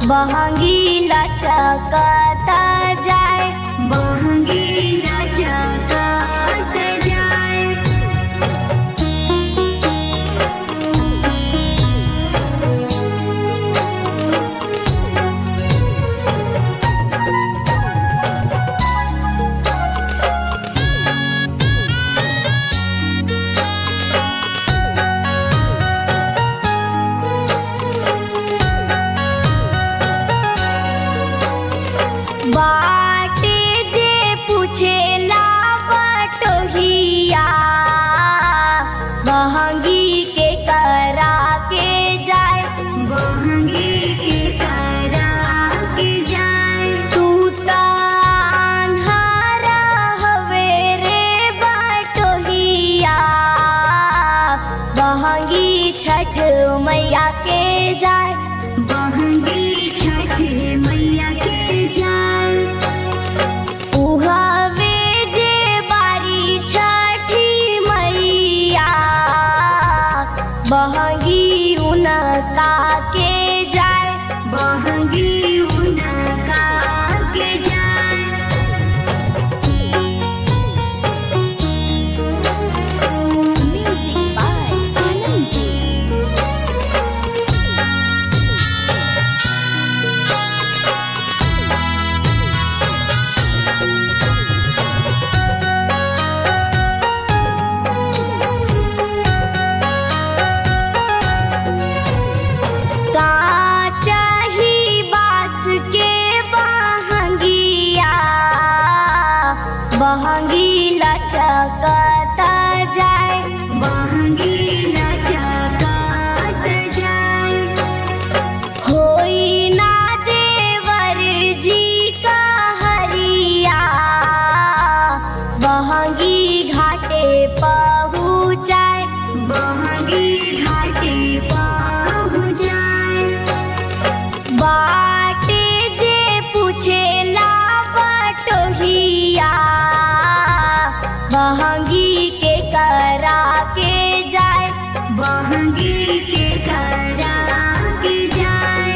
बहंगी लचकता जाए, बहंगी लचकता जाए। बाटे जे पूछेला बटोहिया, बहंगी के करा के जाए, बहंगी के करा के जाए। तू तान्हारा हवे रे बटोहिया, बहंगी छठ मैया के जाए, बहंगी छठ मैया के जाए। उहवे जे बारी छठी मैया, बहंगी उनका के जाए, बहंगी उनका के जाए। Music by Anand ji. बहंगी लचकता जाए, बहंगी लचकता जाए। होई ना देवर जी का हरिया, बहंगी घाटे पहुँचाए, बहंगी घाटे पहुँचाए। बाटे जे पूछेला बटोहिया, बहंगी के करा के जाए, बहंगी के करा के जाए।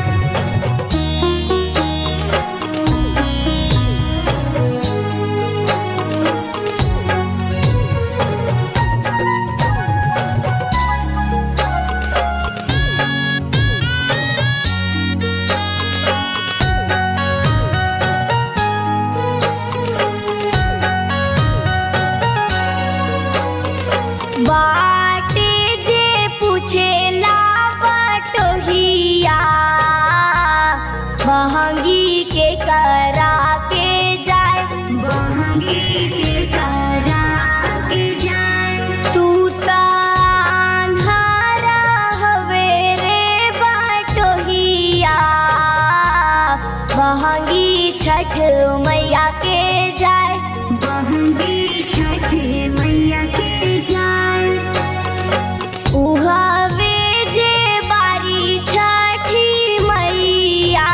बाटे जे पूछेला बटोहिया, बहंगी के करा के जाए, बहंगी के करा के जाए। तू तान्हारा हवे रे बटोहिया, बहंगी छठ मैया के जाए, बहंगी छठ मैया के जाए। उहवे जे बारी छठी मैया,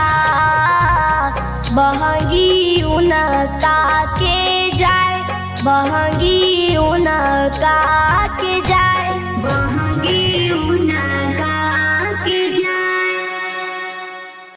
बहंगी उनका के जाए, बहंगी उनका के जाए, बहंगी उनका